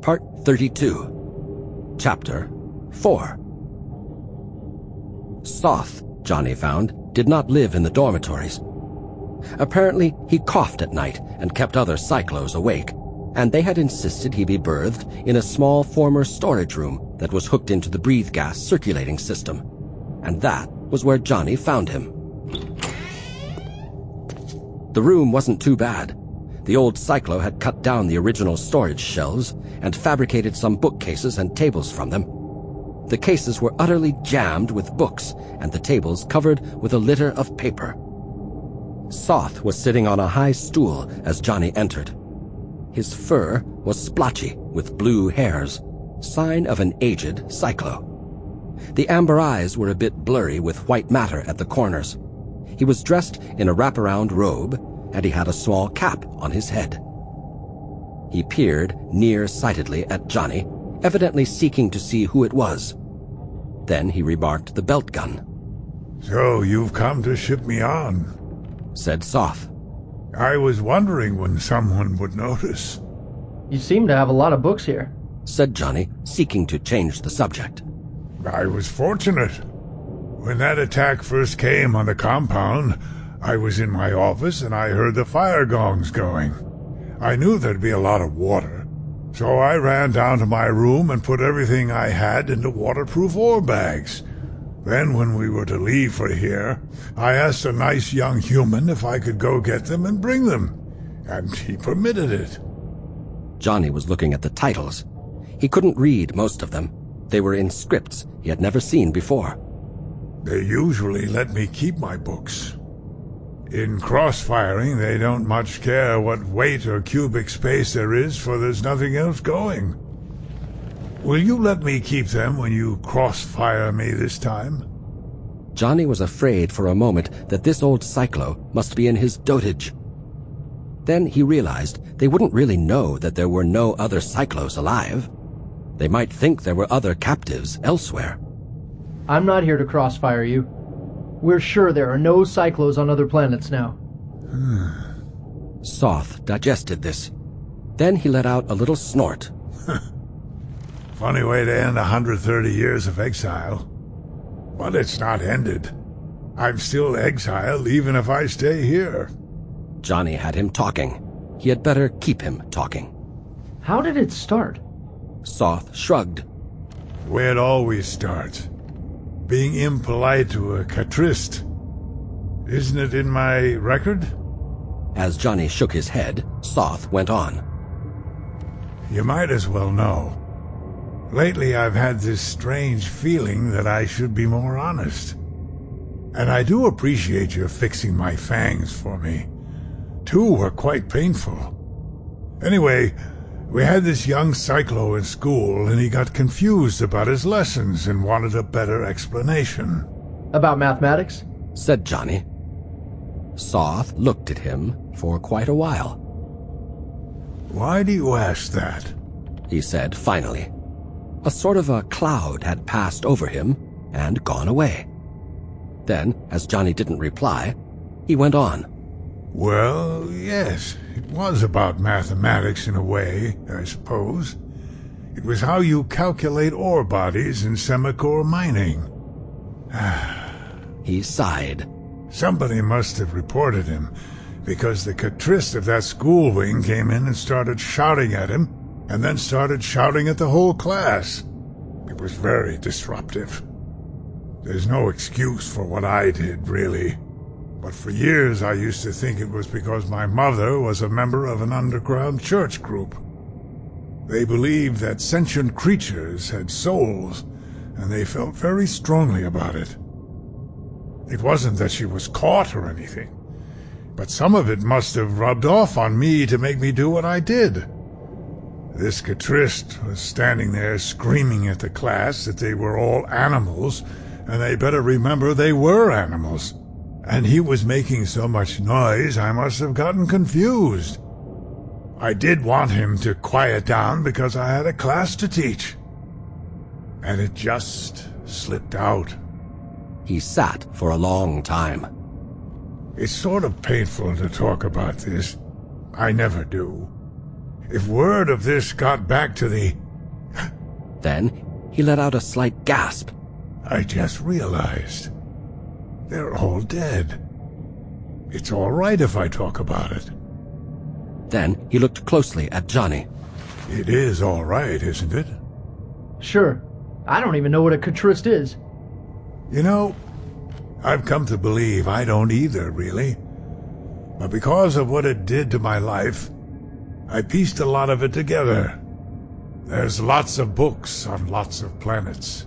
Part 32. Chapter 4. Soth, Johnny found, did not live in the dormitories. Apparently, he coughed at night and kept other cyclos awake, and they had insisted he be berthed in a small former storage room that was hooked into the breathe gas circulating system. And that was where Johnny found him. The room wasn't too bad. The old cyclo had cut down the original storage shelves and fabricated some bookcases and tables from them. The cases were utterly jammed with books and the tables covered with a litter of paper. Soth was sitting on a high stool as Johnny entered. His fur was splotchy with blue hairs, sign of an aged cyclo. The amber eyes were a bit blurry with white matter at the corners. He was dressed in a wraparound robe, and he had a small cap on his head. He peered near-sightedly at Johnny, evidently seeking to see who it was. Then he remarked the belt gun. "So you've come to ship me on," said Soth. "I was wondering when someone would notice." "You seem to have a lot of books here," said Johnny, seeking to change the subject. "I was fortunate. When that attack first came on the compound, I was in my office and I heard the fire gongs going. I knew there'd be a lot of water, so I ran down to my room and put everything I had into waterproof ore bags. Then when we were to leave for here, I asked a nice young human if I could go get them and bring them, and he permitted it." Johnny was looking at the titles. He couldn't read most of them. They were in scripts he had never seen before. "They usually let me keep my books. In cross-firing, they don't much care what weight or cubic space there is, for there's nothing else going. Will you let me keep them when you cross-fire me this time?" Johnny was afraid for a moment that this old cyclo must be in his dotage. Then he realized they wouldn't really know that there were no other cyclos alive. They might think there were other captives elsewhere. "I'm not here to crossfire you. We're sure there are no cyclos on other planets now." Soth digested this. Then he let out a little snort. Funny way to end 130 years of exile. But it's not ended. I'm still exiled even if I stay here. Johnny had him talking. He had better keep him talking. "How did it start?" Soth shrugged. The way it always starts. Being impolite to a Catrist. Isn't it in my record? As Johnny shook his head, Soth went on. You might as well know. Lately I've had this strange feeling that I should be more honest. And I do appreciate your fixing my fangs for me. 2 were quite painful. Anyway, we had this young cyclo in school, and he got confused about his lessons and wanted a better explanation. "About mathematics?" said Johnny. Soth looked at him for quite a while. "Why do you ask that?" he said finally. A sort of a cloud had passed over him and gone away. Then, as Johnny didn't reply, he went on. "Well, yes, it was about mathematics in a way, I suppose. It was how you calculate ore bodies in semicore mining." He sighed. "Somebody must have reported him, because the Catrist of that school wing came in and started shouting at him, and then started shouting at the whole class. It was very disruptive. There's no excuse for what I did, really. But for years I used to think it was because my mother was a member of an underground church group. They believed that sentient creatures had souls, and they felt very strongly about it. It wasn't that she was caught or anything, but some of it must have rubbed off on me to make me do what I did. This Catrist was standing there screaming at the class that they were all animals, and they better remember they were animals. And he was making so much noise I must have gotten confused. I did want him to quiet down because I had a class to teach. And it just slipped out." He sat for a long time. "It's sort of painful to talk about this. I never do. If word of this got back to the... Then he let out a slight gasp. I just realized. They're all dead. It's all right if I talk about it. Then he looked closely at Johnny. It is all right, isn't it? Sure. I don't even know what a Catrist is. You know, I've come to believe I don't either, really. But because of what it did to my life, I pieced a lot of it together. There's lots of books on lots of planets.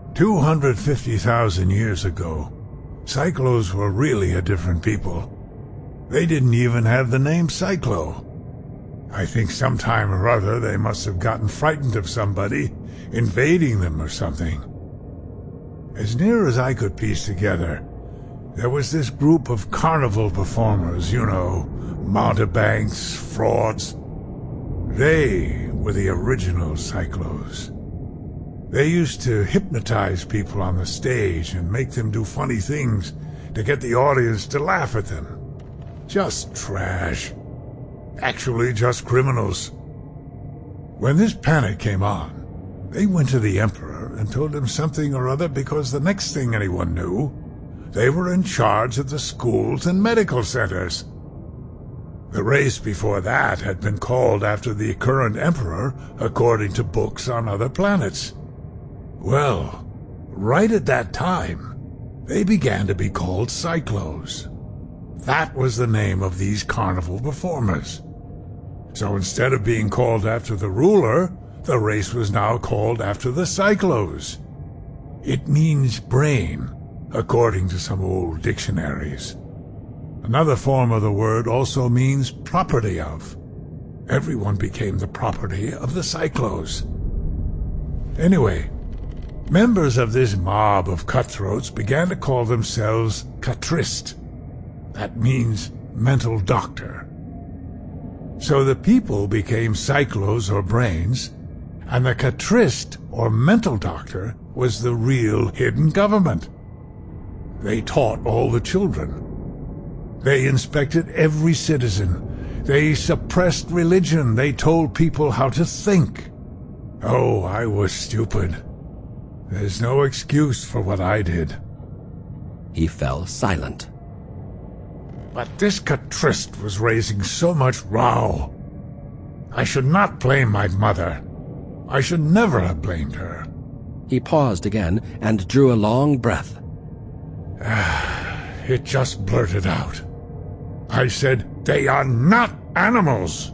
250,000 years ago, Cyclos were really a different people. They didn't even have the name Cyclo. I think sometime or other they must have gotten frightened of somebody invading them or something. As near as I could piece together, there was this group of carnival performers, you know, mountebanks, frauds. They were the original Cyclos. They used to hypnotize people on the stage and make them do funny things to get the audience to laugh at them. Just trash. Actually, just criminals. When this panic came on, they went to the Emperor and told him something or other because the next thing anyone knew, they were in charge of the schools and medical centers. The race before that had been called after the current Emperor, according to books on other planets. Well, right at that time, they began to be called Cyclos. That was the name of these carnival performers. So instead of being called after the ruler, the race was now called after the Cyclos. It means brain, according to some old dictionaries. Another form of the word also means property of. Everyone became the property of the Cyclos. Anyway, members of this mob of cutthroats began to call themselves Catrist. That means mental doctor. So the people became Cyclos or brains, and the Catrist or mental doctor was the real hidden government. They taught all the children. They inspected every citizen. They suppressed religion. They told people how to think. Oh, I was stupid. There's no excuse for what I did. He fell silent. But this Catrist was raising so much row. I should not blame my mother. I should never have blamed her. He paused again and drew a long breath. It just blurted out. I said, "They are not animals."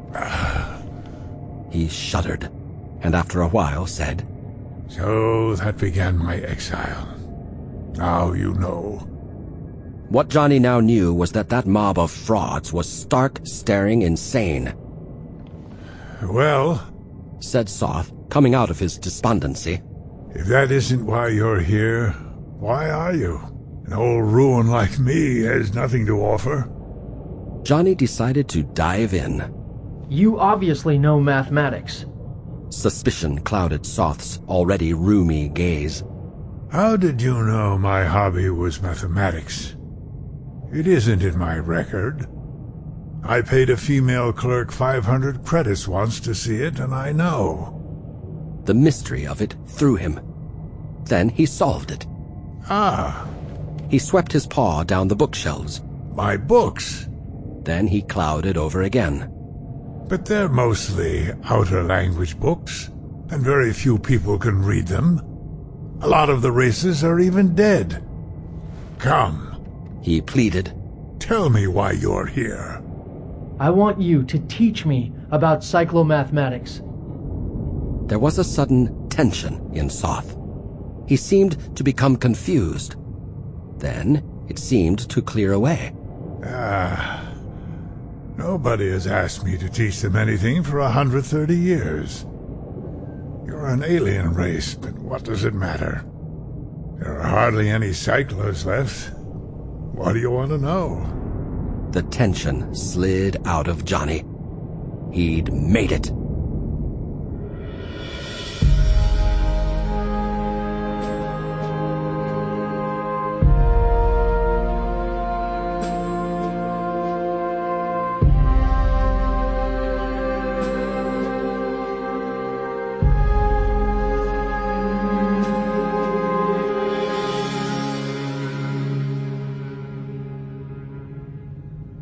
He shuddered, and after a while said, So that began my exile. Now you know. What Johnny now knew was that that mob of frauds was stark, staring insane. Well, said Soth, coming out of his despondency. If that isn't why you're here, why are you? An old ruin like me has nothing to offer. Johnny decided to dive in. You obviously know mathematics. Suspicion clouded Soth's already rheumy gaze. How did you know my hobby was mathematics? It isn't in my record. I paid a female clerk 500 credits once to see it, and I know. The mystery of it threw him. Then he solved it. Ah. He swept his paw down the bookshelves. My books? Then he clouded over again. But they're mostly outer language books, and very few people can read them. A lot of the races are even dead. Come, he pleaded. Tell me why you're here. I want you to teach me about cyclomathematics. There was a sudden tension in Soth. He seemed to become confused. Then it seemed to clear away. Nobody has asked me to teach them anything for 130 years. You're an alien race, but what does it matter? There are hardly any Cyclos left. What do you want to know? The tension slid out of Johnny. He'd made it.